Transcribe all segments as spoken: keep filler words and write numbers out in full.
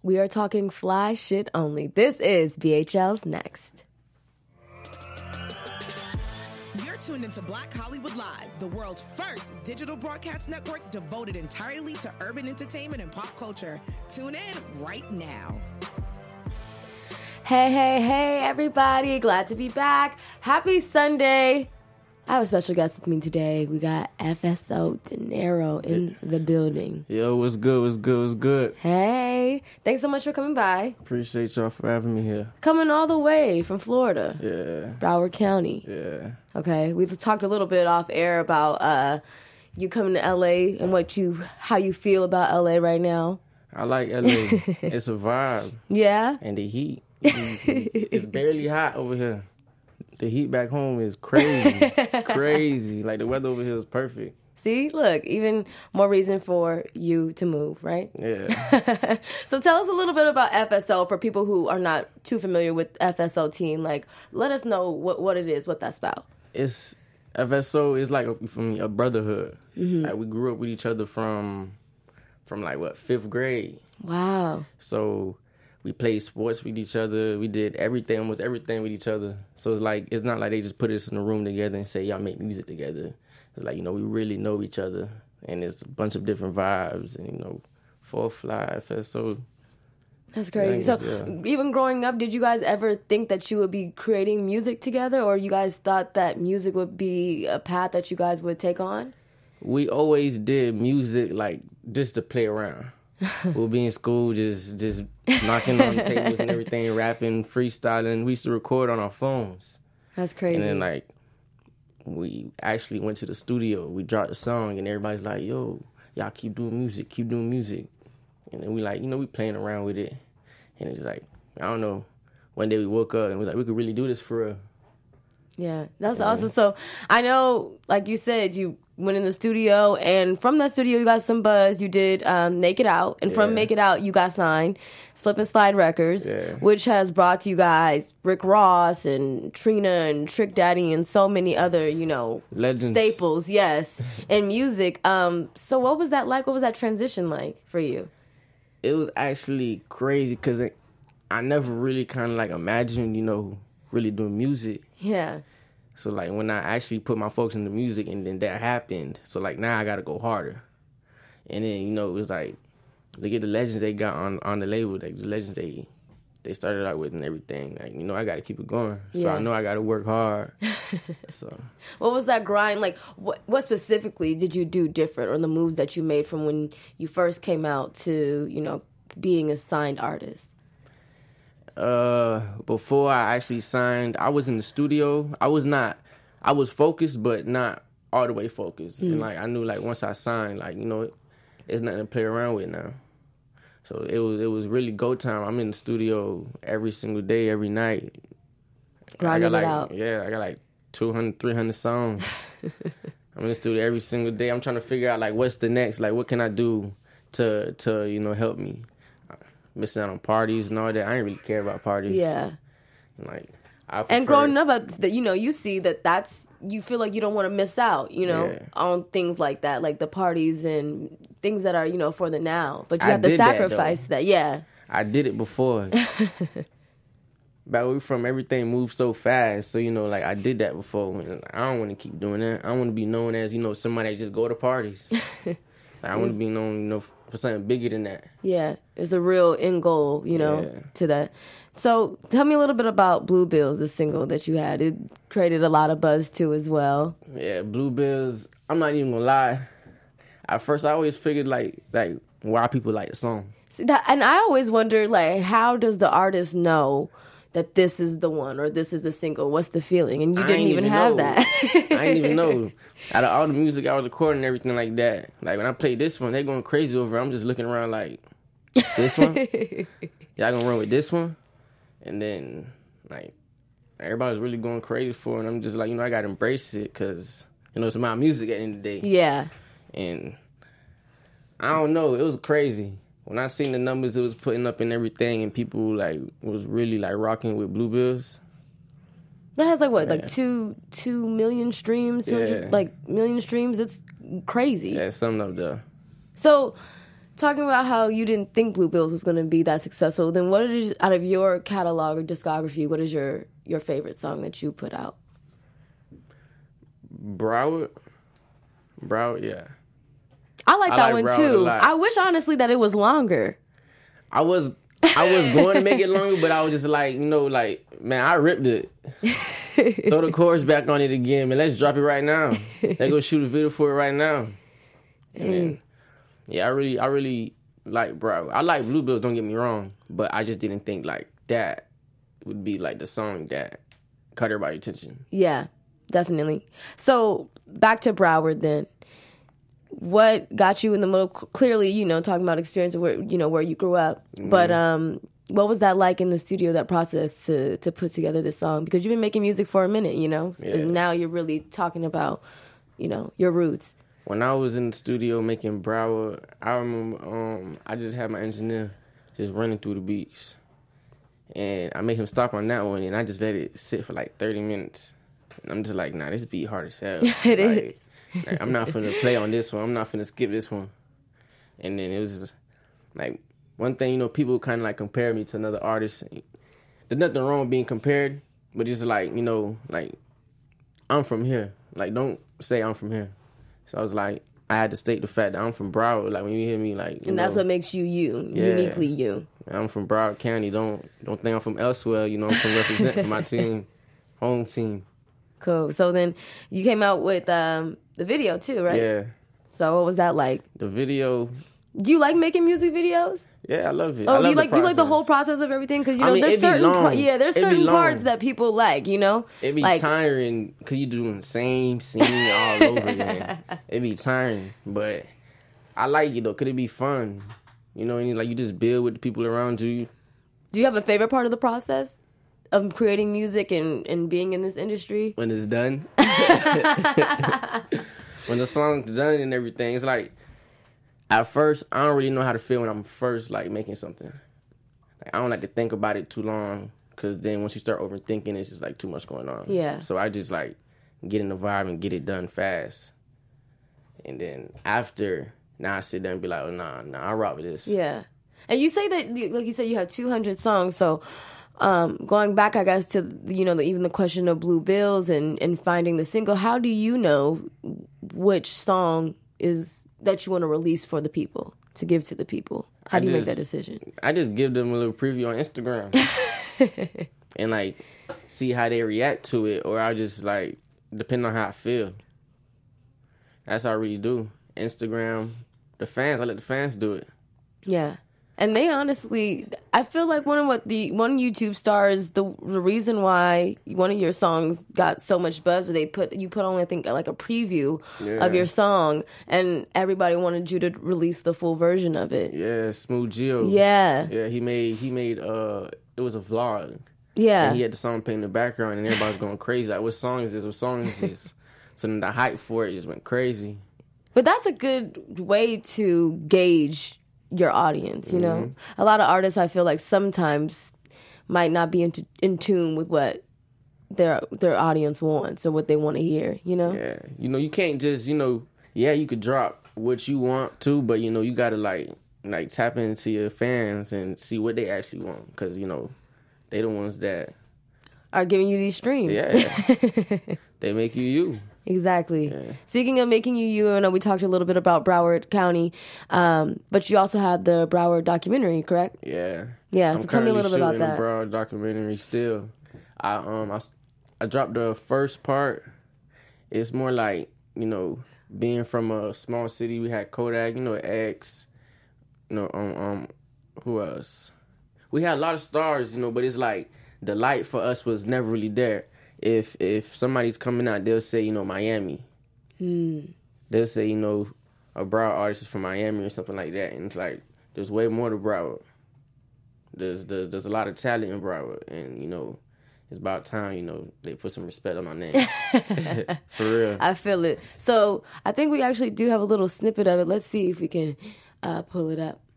We are talking fly shit only. This is B H L's Next. You're tuned into Black Hollywood Live, the world's first digital broadcast network devoted entirely to urban entertainment and pop culture. Tune in right now. Hey, hey, hey, everybody. Glad to be back. Happy Sunday. I have a special guest with me today. We got F S O De Niro in the building. Yo, what's good, what's good, what's good? Hey, thanks so much for coming by. Appreciate y'all for having me here. Coming all the way from Florida. Yeah. Broward County. Yeah. Okay, we've talked a little bit off air about uh, you coming to L A and what you, how you feel about L A right now. I like L A. It's a vibe. Yeah? And the heat. It's barely hot over here. The heat back home is crazy. Crazy. Like, the weather over here is perfect. See, look, even more reason for you to move, right? Yeah. So tell us a little bit about F S O for people who are not too familiar with F S O team. Like, let us know what, what it is, what that's about. It's, F S O is like, a, for me, a brotherhood. Mm-hmm. Like, we grew up with each other from, from like, what, fifth grade. Wow. So we played sports with each other. We did everything, almost everything with each other. So it's like, it's not like they just put us in a room together and say, y'all make music together. It's like, you know, we really know each other. And it's a bunch of different vibes. And, you know, Four Fly, F S O. That's crazy. So yeah. Even growing up, did you guys ever think that you would be creating music together? Or you guys thought that music would be a path that you guys would take on? We always did music, like, just to play around. We'll be in school just just knocking on the tables and everything, rapping, freestyling. We used to record on our phones. That's crazy. And then, like, we actually went to the studio. We dropped a song, and everybody's like, yo, y'all keep doing music, keep doing music. And then we like, you know, we playing around with it. And it's like, I don't know. One day we woke up, and we was like, we could really do this for real. Yeah, that's yeah. awesome. So I know, like you said, you went in the studio, and from that studio you got some buzz. You did um, Make It Out, and yeah. from Make It Out you got signed Slip and Slide Records, yeah. which has brought to you guys Rick Ross and Trina and Trick Daddy and so many other, you know, legends, staples, yes, in music. Um, so what was that like? What was that transition like for you? It was actually crazy because I never really kind of like imagined, you know, really doing music. Yeah. So, like, when I actually put my focus into music and then that happened, so, like, now I got to go harder. And then, you know, it was like, look at the legends they got on, on the label, like, the legends they they started out with and everything. Like, you know, I got to keep it going. So, yeah. I know I got to work hard. So, what was that grind? Like, what, what specifically did you do different, or the moves that you made from when you first came out to, you know, being a signed artist? Uh, before I actually signed, I was in the studio. I was not, I was focused, but not all the way focused. Mm. And like, I knew like once I signed, like, you know, it, it's nothing to play around with now. So it was, it was really go time. I'm in the studio every single day, every night. Grinding I got like, it out. Yeah, I got like two hundred, three hundred songs. I'm in the studio every single day. I'm trying to figure out like, what's the next? Like, what can I do to, to, you know, help me? Missing out on parties and all that. I didn't really care about parties. Yeah. And like, I and growing up, that you know, you see that that's, you feel like you don't want to miss out, you know, yeah. on things like that, like the parties and things that are, you know, for the now. But you I have to sacrifice that, that, yeah. I did it before. But we from everything moves so fast, so you know, like I did that before. And I don't want to keep doing that. I want to be known as, you know, somebody that just go to parties. Like, I want to be known, you know, for something bigger than that. Yeah, it's a real end goal, you know, yeah. to that. So tell me a little bit about Bluebills, the single that you had. It created a lot of buzz too as well. Yeah, Bluebills, I'm not even gonna lie. At first, I always figured like like why people like the song. See, that, and I always wonder, like, how does the artist know that this is the one or this is the single? What's the feeling? And you I didn't even, even have know. that. I didn't even know. Out of all the music I was recording and everything like that, like when I played this one, they're going crazy over it. I'm just looking around like, this one? Y'all gonna run with this one? And then, like, everybody's really going crazy for it. And I'm just like, you know, I gotta embrace it because, you know, it's my music at the end of the day. Yeah. And I don't know, it was crazy. When I seen the numbers it was putting up and everything, and people like was really like rocking with Bluebills. That has like what, yeah. like two two million streams, two hundred, yeah. like million streams. It's crazy. Yeah, something up there. So, talking about how you didn't think Blue Bills was going to be that successful, then what is, out of your catalog or discography, what is your, your favorite song that you put out? Broward? Broward, yeah. I like I that like one Broward too. a lot. I wish honestly that it was longer. I was I was going to make it longer, but I was just like, you know, like, man, I ripped it. Throw the chorus back on it again, man. Let's drop it right now. Let's go shoot a video for it right now. And then, yeah, I really, I really like Broward. I like Blue Bills, don't get me wrong, but I just didn't think like that would be like the song that caught everybody's attention. Yeah, definitely. So back to Broward then. What got you in the middle? Clearly, you know, talking about experience of where, you know, where you grew up. Mm-hmm. But um, what was that like in the studio, that process to, to put together this song? Because you've been making music for a minute, you know? Yeah. And now you're really talking about, you know, your roots. When I was in the studio making Broward, I remember um, I just had my engineer just running through the beats. And I made him stop on that one, and I just let it sit for like thirty minutes. And I'm just like, nah, this beat hard as hell. It like, is. Like, I'm not finna play on this one. I'm not finna skip this one. And then it was just, like, one thing, you know, people kind of like compare me to another artist. There's nothing wrong with being compared, but it's like, you know, like, I'm from here. Like, don't say I'm from here. So I was like, I had to state the fact that I'm from Broward. Like, when you hear me, like, you and that's know, what makes you you, yeah, uniquely you. I'm from Broward County. Don't don't think I'm from elsewhere. You know, I'm from represent for my team, home team. Cool. So then you came out with um, the video too, right? Yeah. So what was that like? The video. Do you like making music videos? Yeah, I love it. Oh, I love you like the you like the process. whole process of everything, because you I know mean, there's it be certain long. par- yeah there's It be certain long. parts that people like, you know. It be like, tiring because you doing the same scene all over again. It be tiring, but I like it though. Could it be fun? You know, and like you just build with the people around you. Do you have a favorite part of the process of creating music and, and being in this industry? When it's done, when the song's done and everything, it's like at first I don't really know how to feel when I'm first like making something. Like I don't like to think about it too long, because then once you start overthinking, it's just like too much going on. Yeah. So I just like get in the vibe and get it done fast, and then after, now I sit there and be like, oh nah, nah, I rock with this. Yeah. And you say that, like you said, you have two hundred songs. So um, going back, I guess, to, you know, the, even the question of Blue Bills and, and finding the single, how do you know which song is that you want to release for the people, to give to the people? How I do you just, make that decision? I just give them a little preview on Instagram and like see how they react to it, or I just like, depend on how I feel. That's how I really do. Instagram, the fans, I let the fans do it. Yeah. And they honestly, I feel like one of what the one YouTube stars, the the reason why one of your songs got so much buzz, or they put you put on, I think, like a preview Yeah. of your song, and everybody wanted you to release the full version of it. Yeah, Smooth Gio. Yeah, Yeah, he made he made uh it was a vlog. yeah, And he had the song playing in the background, and everybody was going crazy. Like, what song is this? What song is this? So then the hype for it just went crazy. But that's a good way to gauge your audience, you know? Mm-hmm. A lot of artists, I feel like, sometimes might not be in, t- in tune with what their their audience wants or what they want to hear, you know? Yeah. You know, you can't just, you know, yeah, you could drop what you want to, but, you know, you got to, like, like tap into your fans and see what they actually want. Because, you know, they the ones that are giving you these streams. Yeah. They make you you. Exactly. Yeah. Speaking of making you you, I know we talked a little bit about Broward County, um, but you also had the Broward documentary, correct? Yeah. Yeah, I'm so tell me a little bit about shooting that. a Broward documentary still. I um I, I dropped the first part. It's more like, you know, being from a small city. We had Kodak, you know, X, you know, um, um who else? We had a lot of stars, you know, but it's like the light for us was never really there. If if somebody's coming out, they'll say, you know, Miami. Hmm. They'll say, you know, a Broward artist is from Miami or something like that. And it's like, there's way more to Broward. There's, there's, there's a lot of talent in Broward. And, you know, it's about time, you know, they put some respect on my name. For real. I feel it. So I think we actually do have a little snippet of it. Let's see if we can uh, pull it up.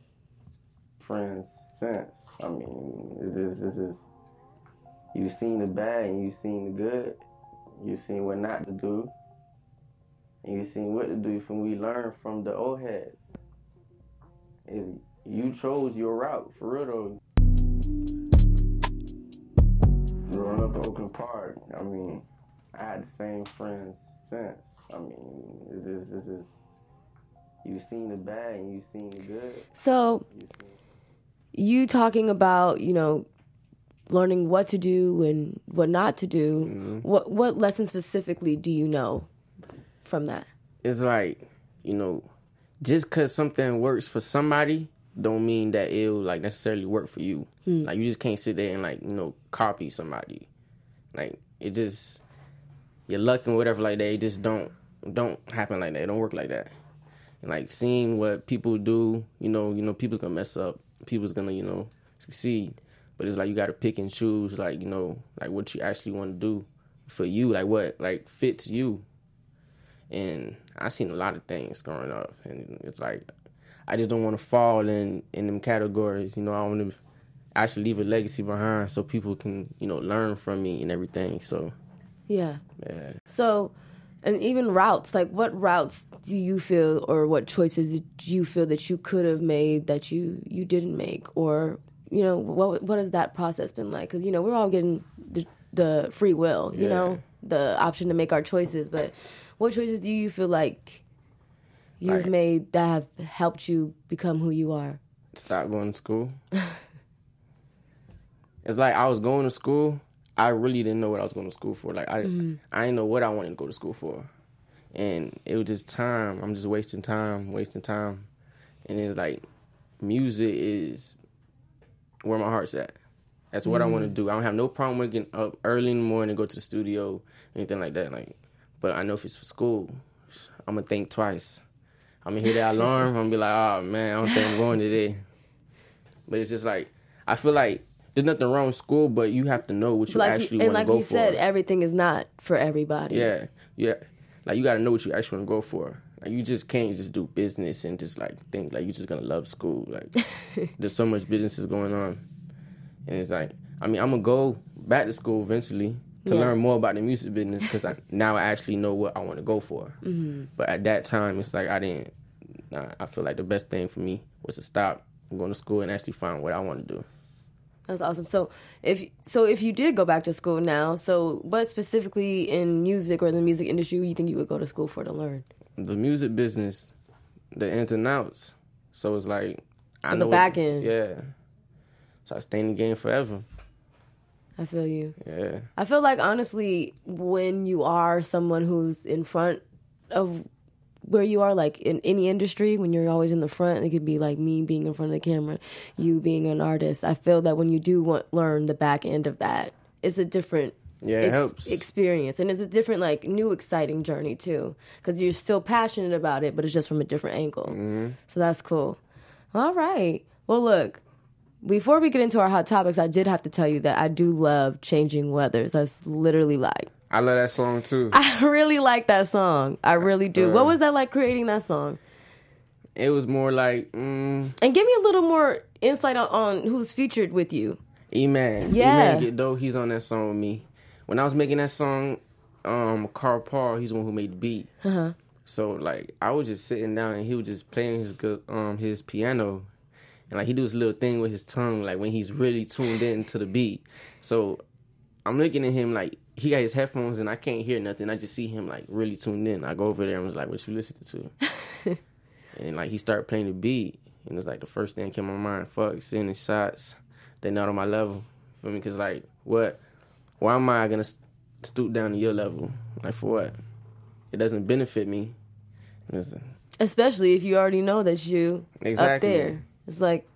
Friends, sense. I mean, this is, this is, you've seen the bad and you've seen the good. You've seen what not to do. And you've seen what to do from we learn from the old heads. is you chose your route for real though. Growing up in Oakland Park, I mean, I had the same friends since. I mean, this is this is you seen the bad and you seen the good. So, you talking about, you know, learning what to do and what not to do. Mm-hmm. What what lessons specifically do you know from that? It's like, you know, just because something works for somebody don't mean that it'll like necessarily work for you. Mm. Like you just can't sit there and like, you know, copy somebody. Like it just your luck and whatever like that, it just don't don't happen like that. It don't work like that. And like seeing what people do, you know, you know, people's gonna mess up. People's gonna, you know, succeed. But it's like you gotta pick and choose, like, you know, like what you actually want to do for you, like what like fits you. And I seen a lot of things growing up, and it's like I just don't want to fall in in them categories. You know, I want to actually leave a legacy behind so people can, you know, learn from me and everything. So yeah, yeah. So, and even routes, like what routes do you feel, or what choices did you feel that you could have made that you you didn't make, or you know, what what has that process been like? Because, you know, we're all getting the, the free will, you yeah. know, the option to make our choices. But what choices do you feel like you've like, made that have helped you become who you are? Stop going to school. It's like I was going to school. I really didn't know what I was going to school for. Like, I, mm-hmm. I didn't know what I wanted to go to school for. And it was just time. I'm just wasting time, wasting time. And it's like, music is where my heart's at. That's what mm. I want to do. I don't have no problem with getting up early in the morning and go to the studio, anything like that. Like, but I know if it's for school, I'm gonna think twice. I'm gonna hear that alarm. I'm gonna be like, oh man, I don't think I'm going today. But it's just like I feel like there's nothing wrong with school, but you have to know what you like actually you, want to like go for. And like you said, everything is not for everybody. Yeah, yeah. Like you got to know what you actually want to go for. Like you just can't just do business and just like think like you're just gonna love school. Like there's so much business going on, and it's like I mean I'm gonna go back to school eventually to yeah. learn more about the music business because I, now I actually know what I want to go for. Mm-hmm. But at that time, it's like I didn't. Uh, I feel like the best thing for me was to stop going to school and actually find what I want to do. That's awesome. So if so, if you did go back to school now, so what specifically in music or the music industry you think you would go to school for to learn? The music business, the ins and outs. So it's like so I know the back it, end. Yeah. So I stay in the game forever. I feel you. Yeah. I feel like honestly, when you are someone who's in front of where you are, like in any industry, when you're always in the front, it could be like me being in front of the camera, you being an artist. I feel that when you do want learn the back end of that, it's a different yeah, it ex- helps. experience, and it's a different, like, new exciting journey too, because you're still passionate about it, but it's just from a different angle. Mm-hmm. So that's cool. All right. Well, look. Before we get into our hot topics, I did have to tell you that I do love Changing Weathers. That's literally like... I love that song, too. I really like that song. I really do. Uh, what was that like creating that song? It was more like... Mm, and give me a little more insight on, on who's featured with you. E-Man. Yeah. E-Man Get Dough, he's on that song with me. When I was making that song, um, Carl Paul, he's the one who made the beat. Uh-huh. So, like, I was just sitting down and he was just playing his um his piano. And, like, he do his little thing with his tongue, like, when he's really tuned in to the beat. So, I'm looking at him, like, he got his headphones, and I can't hear nothing. I just see him, like, really tuned in. I go over there and was like, what you listening to? And, like, he started playing the beat. And it's, like, the first thing that came to my mind, fuck, sending shots. They're not on my level. For me, because, like, what? Why am I going to stoop down to your level? Like, for what? It doesn't benefit me. It's, especially if you already know that you exactly. up there. It's like...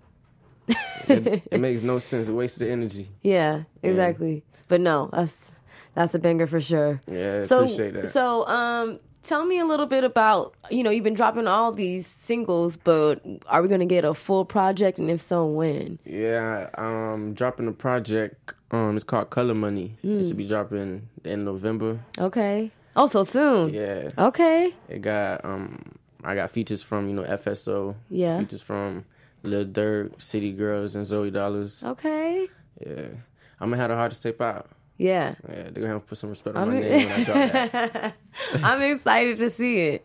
it, it makes no sense. It wastes the energy. Yeah, exactly. Yeah. But no, that's that's a banger for sure. Yeah, I so, appreciate that. So, um, tell me a little bit about, you know, you've been dropping all these singles, but are we going to get a full project? And if so, when? Yeah, um, dropping a project. Um, it's called Color Money. Mm. It should be dropping in November. Okay. Oh, so soon. Yeah. Okay. It got um, I got features from, you know, F S O. Yeah. Features from Lil Durk, City Girls, and Zoe Dollars. Okay. Yeah. I'm going to have the hardest tape out. Yeah. Yeah, they're going to have to put some respect on I'm my name when I drop that. I'm excited to see it.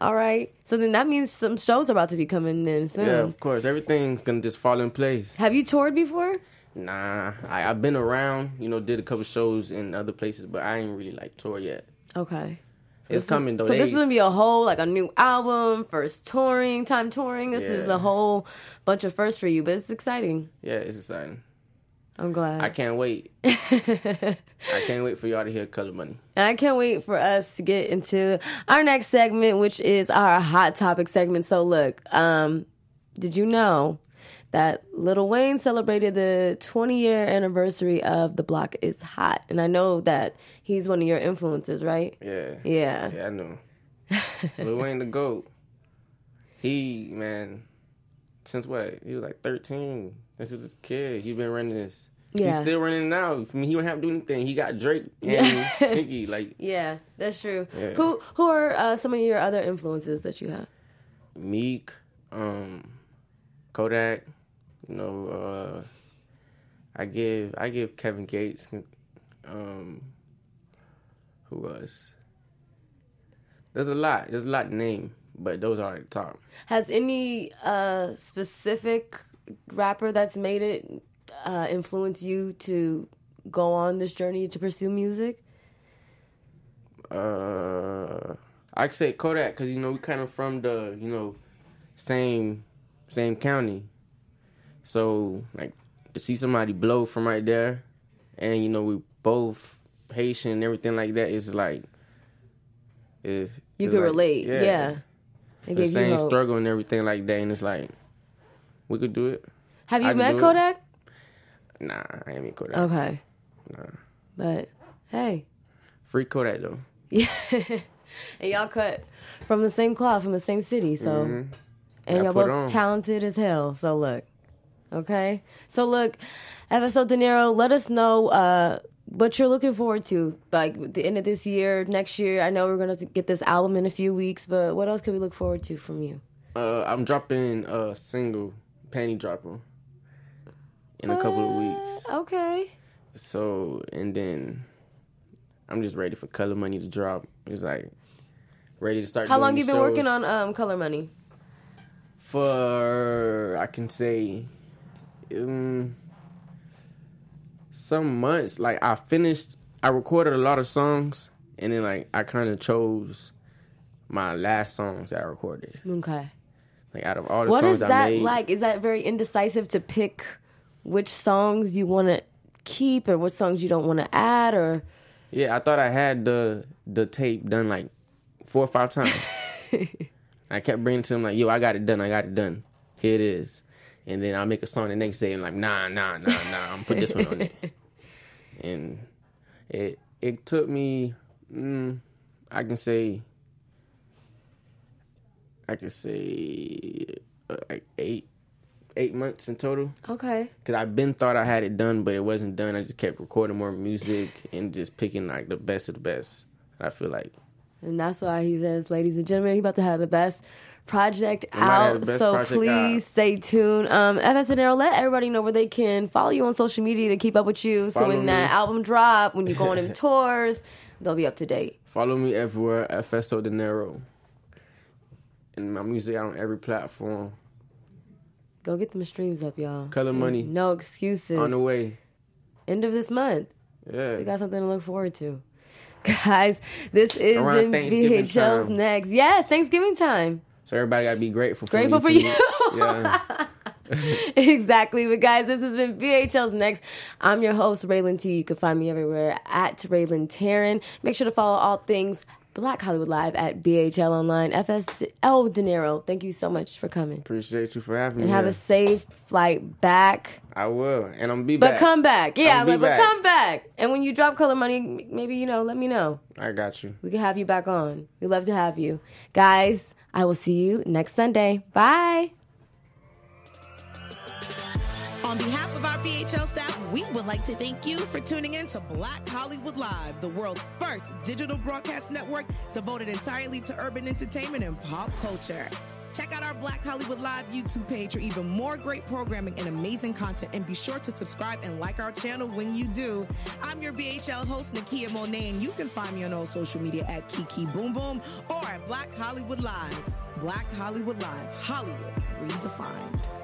All right. So then that means some shows are about to be coming in soon. Yeah, of course. Everything's gonna just fall in place. Have you toured before? Nah, I, I've been around. You know, did a couple shows in other places, but I ain't really like tour yet. Okay. So It's coming is, though. So They- this is gonna be a whole like a new album, first touring, time touring. This is Yeah. a whole bunch of firsts for you, but it's exciting. Yeah, it's exciting. I'm glad. I can't wait. I can't wait for y'all to hear Color Money. And I can't wait for us to get into our next segment, which is our hot topic segment. So look, um, did you know that Lil Wayne celebrated the twenty year anniversary of The Block Is Hot? And I know that he's one of your influences, right? Yeah. Yeah. Yeah, I know. Lil Wayne the GOAT. He, man, since what? He was like thirteen. Since he was a kid. He been running this. Yeah. He's still running it now. I mean, he wouldn't have to do anything. He got Drake and Nicki. Like, Yeah, that's true. Yeah. Who who are uh, some of your other influences that you have? Meek, um, Kodak, you know, uh, I give I give Kevin Gates, um, who else? There's a lot. There's a lot to name, but those are at the top. Has any uh, specific rapper that's made it uh, influence you to go on this journey to pursue music? Uh, I could say Kodak because you know we kind of from the you know same same county, so like to see somebody blow from right there, and you know we both Haitian and everything like that is like is You is can like- relate, yeah. It the gives you same hope. struggle and everything like that, and it's like we could do it. Have you I can met do it. Kodak? Nah, I ain't mean Kodak. Okay, Nah. but hey, Free Kodak though. yeah, and y'all cut from the same cloth, from the same city, so Mhm. and Yeah, y'all put both on. talented as hell. So look, okay, so look, F S O De Niro, let us know uh, what you're looking forward to, like the end of this year, next year. I know we're gonna get this album in a few weeks, but what else can we look forward to from you? Uh, I'm dropping a single, Panty Dropper, in a couple of weeks. Okay. So, and then I'm just ready for Color Money to drop. It's like ready to start. How doing long the you been shows. working on um, Color Money? For I can say, um, some months. Like I finished, I recorded a lot of songs, and then like I kind of chose my last songs that I recorded. Okay. Like out of all the What songs is I that made, like? Is that very indecisive to pick which songs you want to keep or what songs you don't want to add? Or yeah, I thought I had the the tape done like four or five times. I kept bringing it to him like, yo, I got it done, I got it done. Here it is. And then I'll make a song the next day and like, nah, nah, nah, nah, I'm gonna put this one on it. And it it took me, mm, I can say, I can say uh, like eight eight months in total. okay. Cause I've been thought I had it done, but it wasn't done. I just kept recording more music and just picking like the best of the best. I feel like. And that's why he says, ladies and gentlemen, he's about to have the best project might have out. the best So project please out. stay tuned. Um, F S N Arrow, let everybody know where they can follow you on social media to keep up with you. So Follow when me. that album drop, when you go on them tours, they'll be up to date. Follow me everywhere, F S O De Niro. And my music out on every platform. Go get them streams up, y'all. Color And Money. No excuses. On the way. End of this month. Yeah. We got something to look forward to. Guys, this is Around been Thanksgiving V H L's time. Next. Yes, Thanksgiving time. So everybody gotta be grateful for Grateful me. for you. Yeah. Exactly. But guys, this has been V H L's Next. I'm your host, Raylan T. You can find me everywhere at Raylan Taryn. Make sure to follow all things Black Hollywood Live at B H L Online. F S L De Niro, thank you so much for coming. Appreciate you for having And me. have here. a safe flight back. I will. And I'm gonna be But back. come back. Yeah, I'll be but, but back. come back. And when you drop Color Money, maybe, you know, let me know. I got you. We can have you back on. We'd love to have you. Guys, I will see you next Sunday. Bye. On behalf of our B H L staff, we would like to thank you for tuning in to Black Hollywood Live, the world's first digital broadcast network devoted entirely to urban entertainment and pop culture. Check out our Black Hollywood Live YouTube page for even more great programming and amazing content. And be sure to subscribe and like our channel when you do. I'm your B H L host, Nakia Monet, and you can find me on all social media at Kiki Boom Boom or at Black Hollywood Live. Black Hollywood Live. Hollywood redefined.